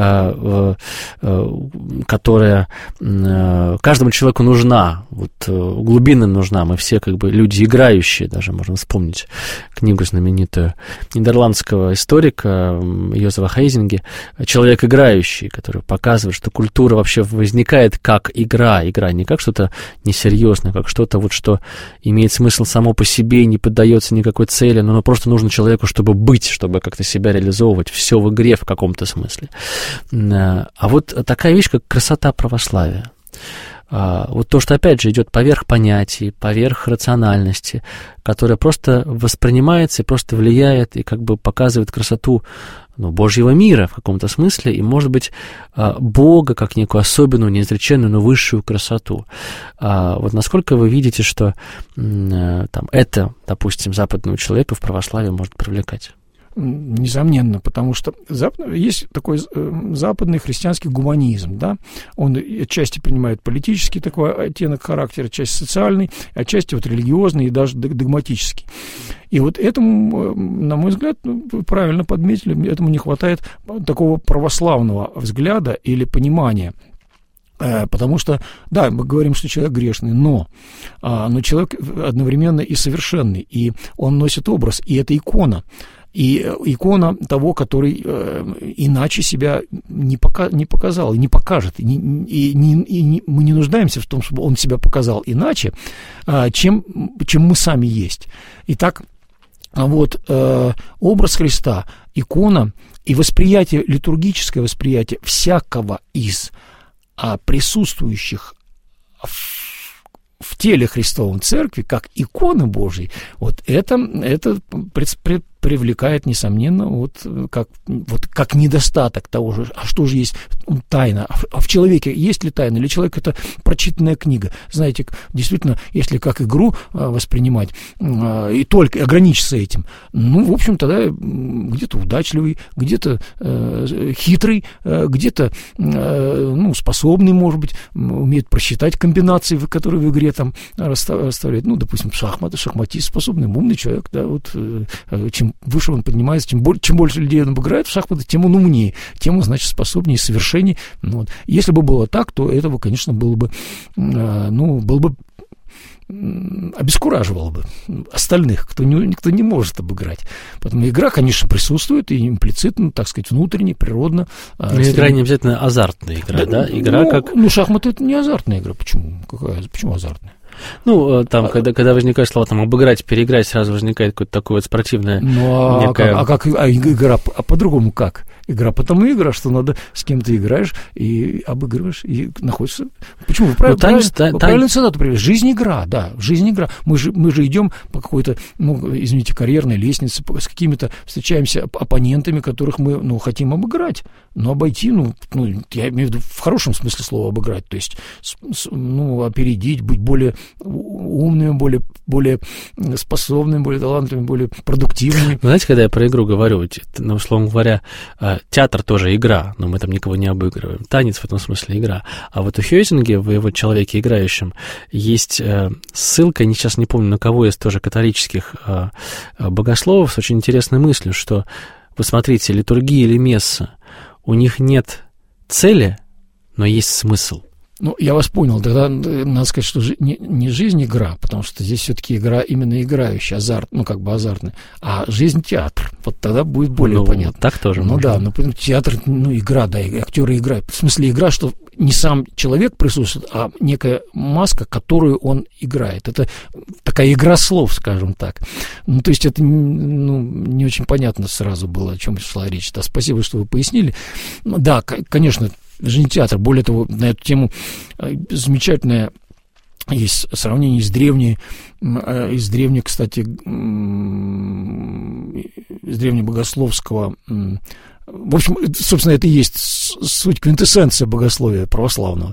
каждому человеку нужна, глубинно нужна. Мы все люди играющие, даже можно вспомнить книгу знаменитую нидерландского историка Йозефа Хейзинге «Человек играющий», который показывает, что культура вообще возникает как игра не как что-то несерьезное, как что-то что имеет смысл само по себе, не поддается никакой цели, но просто нужно человеку, чтобы быть, чтобы как-то себя реализовывать, все в игре в каком-то смысле. А такая вещь, как красота православия. То, что, опять же, идет поверх понятий, поверх рациональности, которая просто воспринимается и просто влияет и показывает красоту Божьего мира в каком-то смысле, и, может быть, Бога как некую особенную, неизреченную, но высшую красоту. Насколько вы видите, что это, допустим, западного человека в православии может привлекать? Несомненно, потому что есть такой западный христианский гуманизм, да, он отчасти принимает политический такой оттенок характера, отчасти социальный, отчасти религиозный и даже догматический. И этому, на мой взгляд, вы правильно подметили, этому не хватает такого православного взгляда или понимания. Потому что, да, мы говорим, что человек грешный, но человек одновременно и совершенный, и он носит образ, и это икона. И икона того, который иначе себя не показал и не покажет. И мы не нуждаемся в том, чтобы он себя показал иначе, чем мы сами есть. Итак, образ Христа, икона и литургическое восприятие всякого из присутствующих в теле Христовом Церкви, как иконы Божьей, вот это привлекает, несомненно, вот как недостаток того же. А что же есть тайна? А в человеке есть ли тайна? Или человек — это прочитанная книга? Знаете, действительно, если как игру воспринимать и только ограничиться этим, в общем, тогда где-то удачливый, где-то хитрый, где-то способный, может быть, умеет просчитать комбинации, которые в игре там расставляют. Допустим, шахматист, способный, умный человек, да, вот чем выше он поднимается, чем больше людей он обыграет в шахматы, тем он умнее, тем он, значит, способнее, совершеннее. Если бы было так, то этого, конечно, было бы обескураживало бы остальных, кто не может обыграть. Поэтому игра, конечно, присутствует, и имплицитно, так сказать, внутренне, природно. Игра не обязательно азартная игра, да? Игра как... шахматы — это не азартная игра. Почему? Почему азартная? Когда возникает слово обыграть, переиграть, сразу возникает какое-то такое спортивное некое... игра, по-другому как? Игра потому игра, что надо с кем-то играешь и обыгрываешь, и находишься... Почему? Вы правильную цитату привели. Жизнь — игра, да, жизнь — игра. Мы же идем по какой-то, карьерной лестнице, с какими-то встречаемся оппонентами, которых мы, хотим обыграть. Но обойти, я имею в виду в хорошем смысле слова обыграть, то есть, опередить, быть более умными, более способными, более талантливыми, более продуктивными. Знаете, когда я про игру говорю, условно говоря, театр тоже игра, но мы там никого не обыгрываем. Танец в этом смысле игра. А вот у Хёйзинге, в его «Человеке играющем», есть ссылка, я сейчас не помню, на кого из тоже католических богословов, с очень интересной мыслью, что, вы смотрите, литургия или месса, у них нет цели, но есть смысл. Я вас понял. Тогда надо сказать, что не жизнь — игра, потому что здесь все-таки игра именно играющая, азартная, а жизнь — театр. Вот тогда будет более понятно. Так тоже можно. Театр, игра, да, актеры играют. В смысле игра, что не сам человек присутствует, а некая маска, которую он играет. Это такая игра слов, скажем так. То есть это не очень понятно сразу было, о чем шла речь. Да, спасибо, что вы пояснили. Да, конечно, жизнь — театр. Более того, на эту тему замечательное есть сравнение из древней, кстати, из древнебогословского. В общем, собственно, это и есть суть, квинтэссенция богословия православного.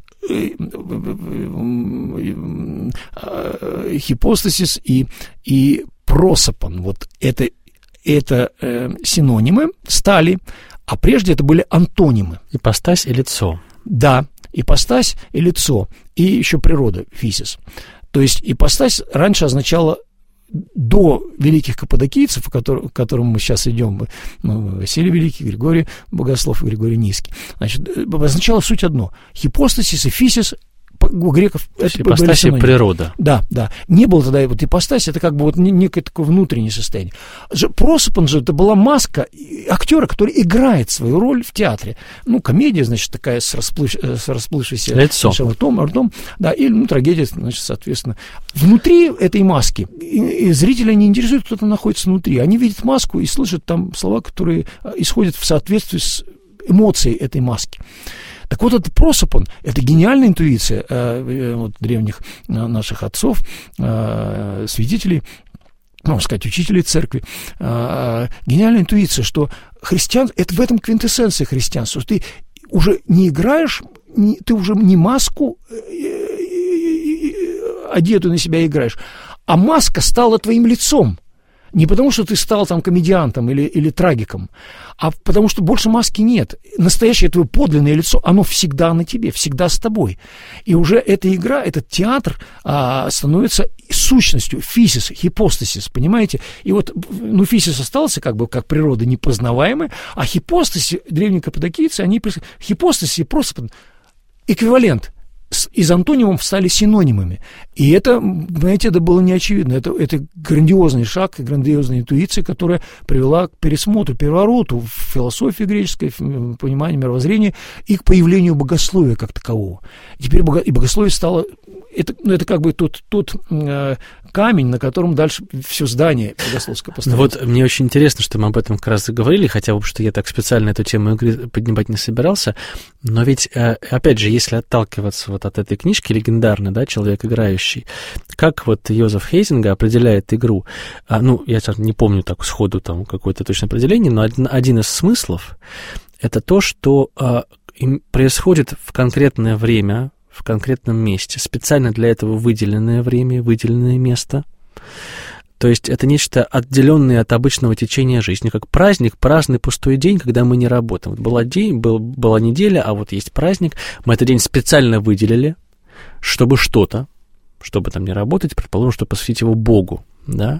Хипостасис и просопон. Вот это синонимы стали, а прежде это были антонимы. Ипостась и лицо. Да, ипостась и лицо. И еще природа, фисис. То есть ипостась раньше означала до великих каппадокийцев, к которым мы сейчас идем, Василий Великий, Григорий Богослов и Григорий Низкий, значит, означало суть одно. Хипостасис и фисис у греков это ипостась и природа. Да. Не было тогда ипостась, это некое такое внутреннее состояние. Просопон же это была маска актера, который играет свою роль в театре. Комедия, значит, такая с расплывшейся ртом, да, или трагедия, значит, соответственно. Внутри этой маски и зрителя не интересует, кто там находится внутри. Они видят маску и слышат там слова, которые исходят в соответствии с эмоцией этой маски. Так вот, этот просопон — это гениальная интуиция древних наших отцов, святителей, можно сказать, учителей церкви. Гениальная интуиция, что это в этом квинтэссенция христианства, что ты уже не играешь, ты уже не маску одетую на себя играешь, а маска стала твоим лицом. Не потому, что ты стал там комедиантом или трагиком, а потому, что больше маски нет. Настоящее твое подлинное лицо, оно всегда на тебе, всегда с тобой. И уже эта игра, этот театр становится сущностью, фисис, хипостасис, понимаете? И вот, фисис остался как природа непознаваемая, а хипостаси, древние каппадокийцы, хипостаси просто эквивалент из антонимов стали синонимами. И это, знаете, это было неочевидно. Это грандиозный шаг, грандиозная интуиция, которая привела к пересмотру, перевороту в философии греческой, в понимании мировоззрения и к появлению богословия как такового. И теперь и богословие стало... Это как бы тот камень, на котором дальше все здание богословское построено. Вот мне очень интересно, что мы об этом как раз заговорили, хотя, в общем-то, я так специально эту тему игры поднимать не собирался, но ведь, опять же, если отталкиваться вот от этой книжки легендарной, да, «Человек играющий», как вот Йозеф Хейзинга определяет игру, ну, я не помню так сходу там какое-то точное определение, но один из смыслов — это то, что происходит в конкретное время, в конкретном месте, специально для этого выделенное время, выделенное место. То есть это нечто отделенное от обычного течения жизни, как праздник, праздный пустой день, когда мы не работаем. Вот была неделя, а вот есть праздник, мы этот день специально выделили, чтобы там не работать, предположим, чтобы посвятить его Богу. Да?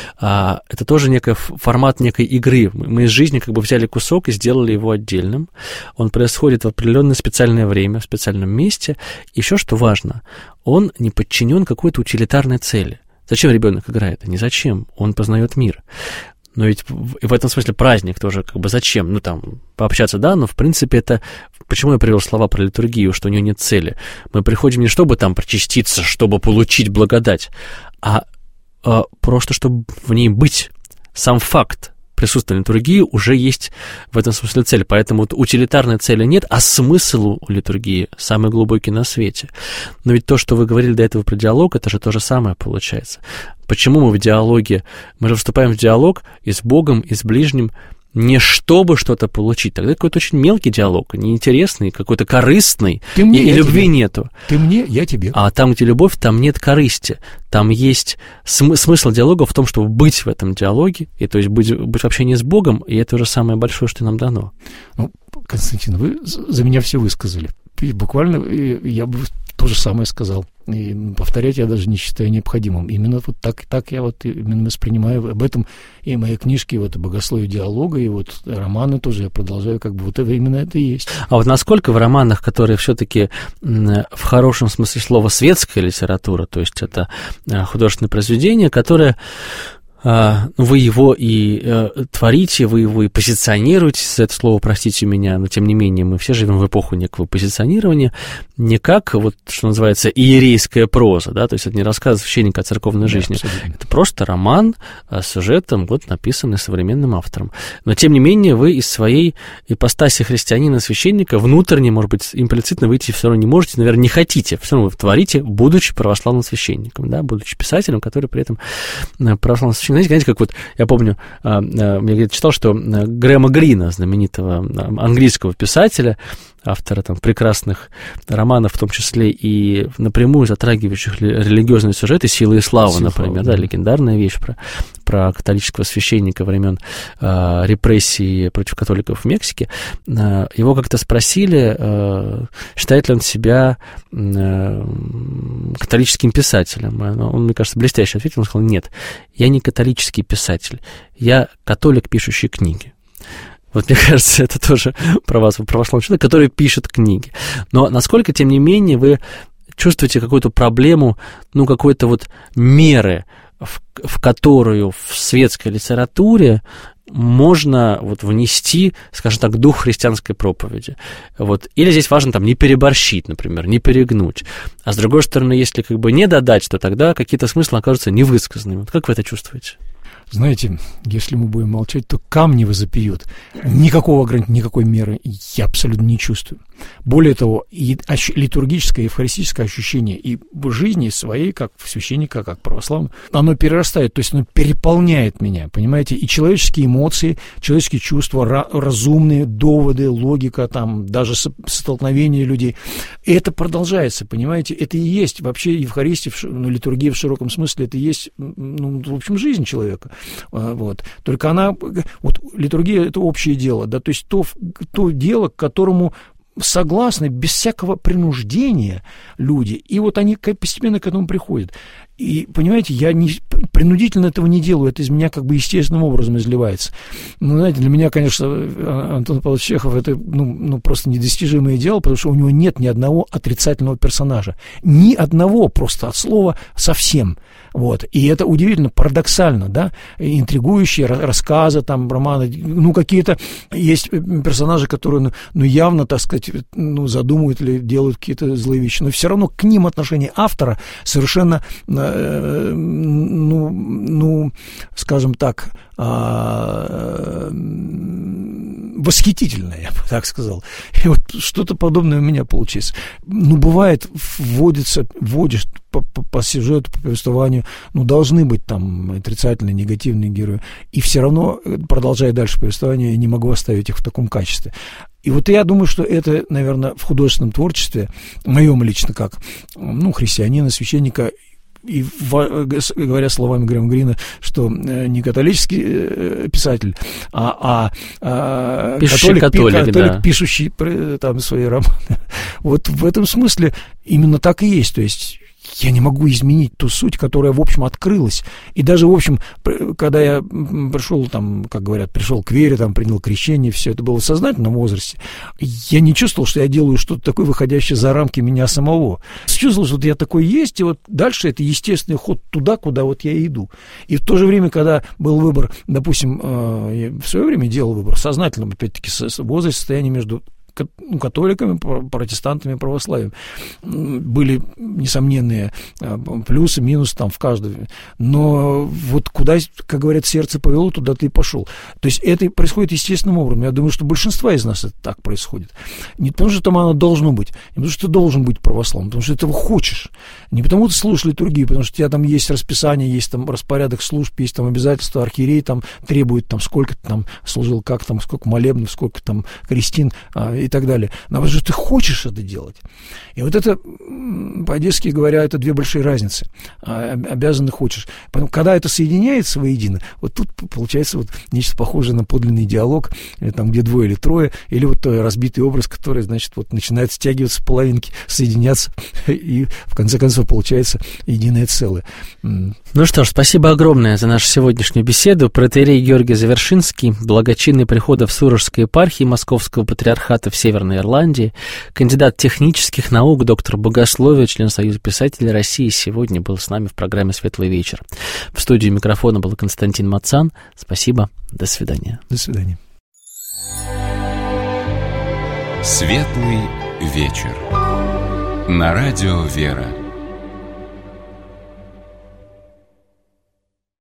Это тоже формат некой игры. Мы из жизни как бы взяли кусок и сделали его отдельным. Он происходит в определенное специальное время, в специальном месте. Еще что важно, он не подчинен какой-то утилитарной цели. Зачем ребенок играет? Не зачем. Он познает мир. Но ведь в этом смысле праздник тоже как бы зачем? Ну, там, пообщаться, да, но в принципе это... Почему я привел слова про литургию, что у нее нет цели? Мы приходим не чтобы там причаститься, чтобы получить благодать, а просто чтобы в ней быть. Сам факт присутствия литургии уже есть в этом смысле цель. Поэтому вот утилитарной цели нет, а смысл у литургии самый глубокий на свете. Но ведь то, что вы говорили до этого про диалог, это же то же самое получается. Почему мы в диалоге? Мы же вступаем в диалог и с Богом, и с ближним, не чтобы что-то получить. Тогда какой-то очень мелкий диалог, неинтересный, какой-то корыстный, и любви нету. Ты мне, я тебе. А там, где любовь, там нет корысти. Там есть смысл диалога в том, чтобы быть в этом диалоге, и то есть быть в общении с Богом, и это уже самое большое, что нам дано. Ну, Константин, вы за меня все высказали. И буквально я бы то же самое сказал. И повторять я даже не считаю необходимым. Именно вот так я вот именно воспринимаю об этом и мои книжки, вот и «Богословие диалога», и вот романы тоже я продолжаю, как бы вот именно это и есть. А вот насколько в романах, которые все-таки в хорошем смысле слова светская литература, то есть это художественное произведение, которое вы его и творите, вы его и позиционируете, за это слово простите меня, но тем не менее мы все живем в эпоху некого позиционирования, не как, вот, что называется, иерейская проза, да, то есть это не рассказ священника о церковной жизни, абсолютно. Это просто роман с сюжетом, вот, написанный современным автором. Но тем не менее вы из своей ипостаси христианина-священника внутренне, может быть, имплицитно выйти все равно не можете, наверное, не хотите, все равно вы творите, будучи православным священником, да, будучи писателем, который при этом православным священником. Знаете, как вот, я помню, я где-то читал, что Грэма Грина, знаменитого английского писателя, автора там прекрасных романов, в том числе и напрямую затрагивающих религиозные сюжеты, «Сила и слава», например, да, легендарная вещь про католического священника времен репрессий против католиков в Мексике. Его как-то спросили, считает ли он себя католическим писателем. Он, мне кажется, блестяще ответил, он сказал: нет, я не католический писатель, я католик, пишущий книги. Вот, мне кажется, это тоже про вас, православный человек, который пишет книги. Но насколько, тем не менее, вы чувствуете какую-то проблему, ну, какой-то вот меры, в которую в светской литературе можно вот внести, скажем так, дух христианской проповеди. Вот. Или здесь важно там не переборщить, например, не перегнуть. А с другой стороны, если как бы не додать, то тогда какие-то смыслы окажутся невысказанными. Вот как вы это чувствуете? Знаете, если мы будем молчать, то камни возопьют. Никакого ограничения, никакой меры я абсолютно не чувствую. Более того, и литургическое, евхаристическое ощущение и в жизни своей, как священника, как православного, оно перерастает, то есть оно переполняет меня, понимаете? И человеческие эмоции, человеческие чувства, разумные доводы, логика, там, даже столкновения людей. И это продолжается, понимаете? Это и есть вообще Евхаристия, литургия в широком смысле, это и есть, ну, в общем, жизнь человека. Вот. Только она, вот литургия — это общее дело, да, то есть то дело, к которому согласны, без всякого принуждения люди, и вот они постепенно к этому приходят. И, понимаете, я принудительно этого не делаю, это из меня как бы естественным образом изливается. Ну, знаете, для меня, конечно, Антон Павлович Чехов — это, просто недостижимое дело, потому что у него нет ни одного отрицательного персонажа. Ни одного, просто от слова совсем. Вот. И это удивительно, парадоксально, да, интригующие рассказы, там, романы, какие-то есть персонажи, которые, явно, так сказать, задумывают или делают какие-то злые вещи, но все равно к ним отношение автора совершенно, скажем так, восхитительное, я бы так сказал. И вот что-то подобное у меня получится. Бывает, вводишь по сюжету, по повествованию, должны быть там отрицательные, негативные герои. И все равно, продолжая дальше повествование, я не могу оставить их в таком качестве. И вот я думаю, что это, наверное, в художественном творчестве, моем лично как, христианина, священника, и говоря словами Грэма Грина, что не католический писатель, а католик, да, пишущий там свои романы. Вот в этом смысле именно так и есть. То есть я не могу изменить ту суть, которая, в общем, открылась. И даже, в общем, когда я пришел, там, как говорят, пришел к вере, там, принял крещение, все это было в сознательном возрасте, я не чувствовал, что я делаю что-то такое, выходящее за рамки меня самого. Чувствовал, что вот я такой есть, и вот дальше это естественный ход туда, куда вот я иду. И в то же время, когда был выбор, допустим, я в свое время делал выбор сознательно, опять-таки, возраст, состояние между католиками, протестантами, православием. Были несомненные плюсы, минусы там в каждом. Но вот куда, как говорят, сердце повело, туда ты и пошел. То есть это происходит естественным образом. Я думаю, что большинство из нас это так происходит. Не потому, что там оно должно быть, не потому, что ты должен быть православным, потому что ты этого хочешь. Не потому, что ты слушаешь литургию, потому что у тебя там есть расписание, есть там распорядок служб, есть там обязательства, архиерей там требует, там, сколько ты там служил, как там, сколько молебнов, сколько там крестин, и так далее. Но потому что ты хочешь это делать. И вот это, по-одесски говоря, это две большие разницы. Обязан и хочешь. Поэтому, когда это соединяется воедино, вот тут получается вот нечто похожее на подлинный диалог, там, где двое или трое, или вот разбитый образ, который, значит, вот начинает стягиваться в половинки, соединяться, и в конце концов получается единое целое. Ну что ж, спасибо огромное за нашу сегодняшнюю беседу. Протоиерей Георгий Завершинский, благочинный приходов Сурожской епархии Московского патриархата в Северной Ирландии, кандидат технических наук, доктор богословия, член Союза писателей России, сегодня был с нами в программе «Светлый вечер». В студии микрофона был Константин Мацан. Спасибо. До свидания. До свидания. «Светлый вечер» на радио «Вера».